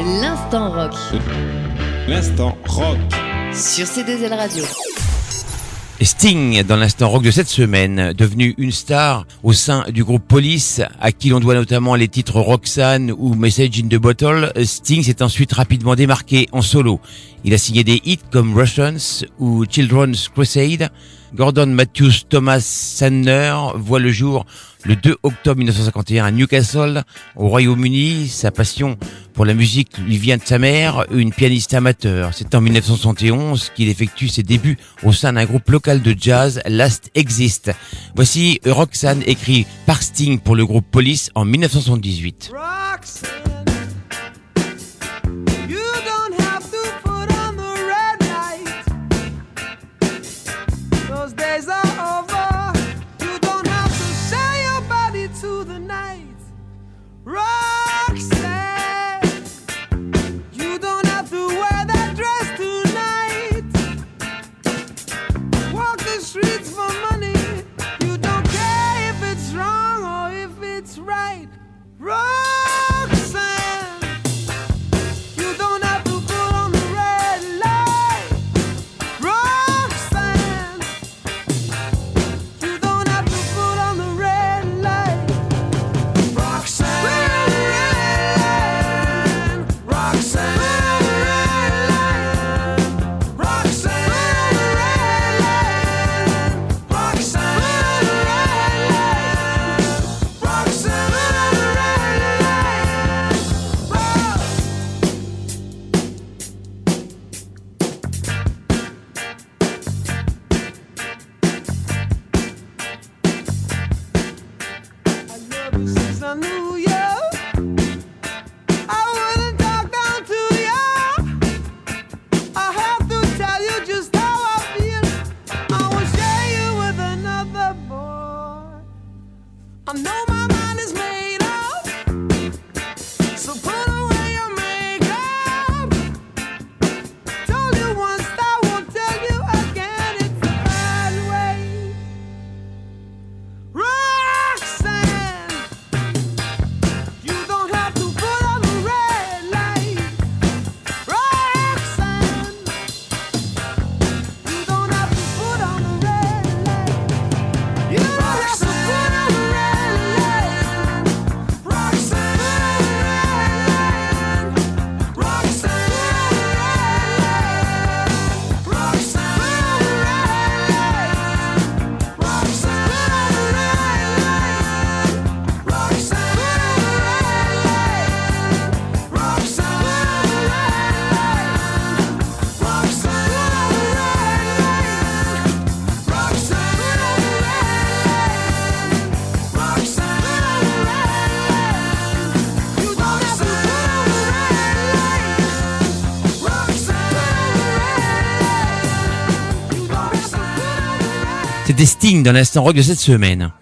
L'instant rock. L'instant rock. Sur C2L Radio. Sting, dans l'instant rock de cette semaine, devenu une star au sein du groupe Police, à qui l'on doit notamment les titres Roxanne ou Message in the Bottle, Sting s'est ensuite rapidement démarqué en solo. Il a signé des hits comme Russians ou Children's Crusade. Gordon Matthews Thomas Sandner voit le jour le 2 octobre 1951 à Newcastle, au Royaume-Uni. Sa passion pour la musique lui vient de sa mère, une pianiste amateur. C'est en 1971 qu'il effectue ses débuts au sein d'un groupe local de jazz, Last Exist. Voici Roxanne, écrit par Sting pour le groupe Police en 1978. Roxanne. Days are over. You don't have to sell your body to the night. Roxanne, you don't have to wear that dress tonight. Walk the streets for money. You don't care if it's wrong or if it's right. Roxanne, you don't have to put on the red light. Roxanne, you don't have to put on the red light. Roxanne, Roxanne, Roxanne, I love you since I knew you. I wouldn't talk down to you. I have to tell you just how I feel. I won't share you with another boy. I know my mind is made up, so put away your makeup. Told you once, I won't tell you again. It's the bad way. Roxanne, you don't have to put on the red light. Roxanne, you don't have to put on the red light. You don't have to put on the red light. Roxanne, Roxanne, C'était Sting dans l'instant rock de cette semaine.